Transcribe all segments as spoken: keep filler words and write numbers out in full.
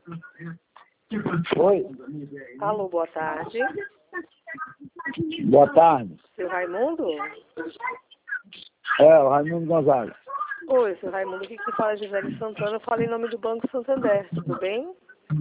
Oi. Alô, boa tarde. Boa tarde. Seu Raimundo? É, o Raimundo Gonzalez. Oi, seu Raimundo, aqui que fala Gisele Santana, eu falo em nome do Banco Santander, tudo bem?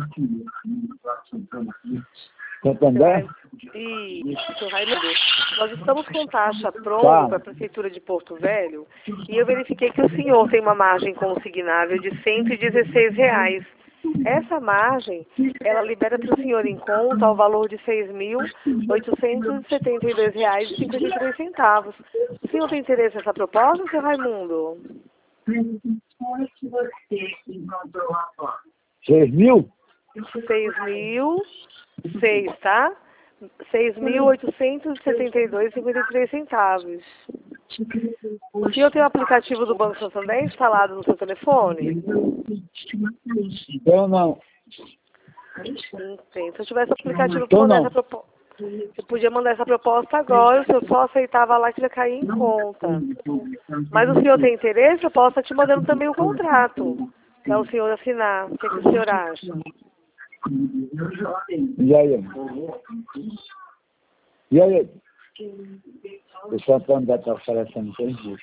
Santander? Isso, seu Raimundo. Nós estamos com taxa Tá. pronta para a Prefeitura de Porto Velho e eu verifiquei que o senhor tem uma margem consignável de cento e dezesseis reais. Essa margem, ela libera para o senhor em conta o valor de seis mil oitocentos e setenta e dois reais e cinquenta e três centavos. O senhor tem interesse nessa proposta, seu Raimundo? Seis mil? seis mil, seis, tá? seis mil oitocentos e setenta e dois reais e cinquenta e três centavos. O senhor tem o aplicativo do Banco Santander instalado no seu telefone? Eu não. Tem. Se eu tivesse o aplicativo para Eu mandar não. essa proposta, eu podia mandar essa proposta agora, se eu só aceitava lá que já caía em conta. Mas o senhor tem interesse? Eu posso estar te mandando também o contrato para o senhor assinar. O que, que o senhor acha? E aí? E aí? O Santander está oferecendo seis mil.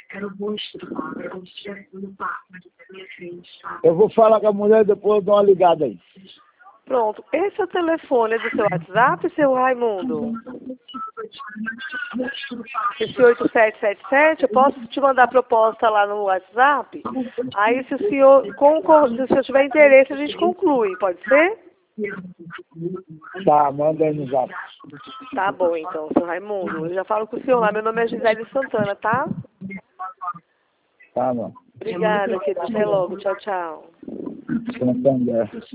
Eu vou falar com a mulher e depois eu dou uma ligada aí. Pronto. Esse é o telefone do seu WhatsApp, seu Raimundo? Esse oito sete sete sete, eu posso te mandar a proposta lá no WhatsApp? Aí, se o senhor, concor... se o senhor tiver interesse, a gente conclui, pode ser? Tá, manda aí no zap. Tá bom, então, seu Raimundo. Eu já falo com o senhor lá. Meu nome é Gisele Santana, tá? Tá, mano. Obrigada, querido. Até logo. Tchau, tchau. Santander.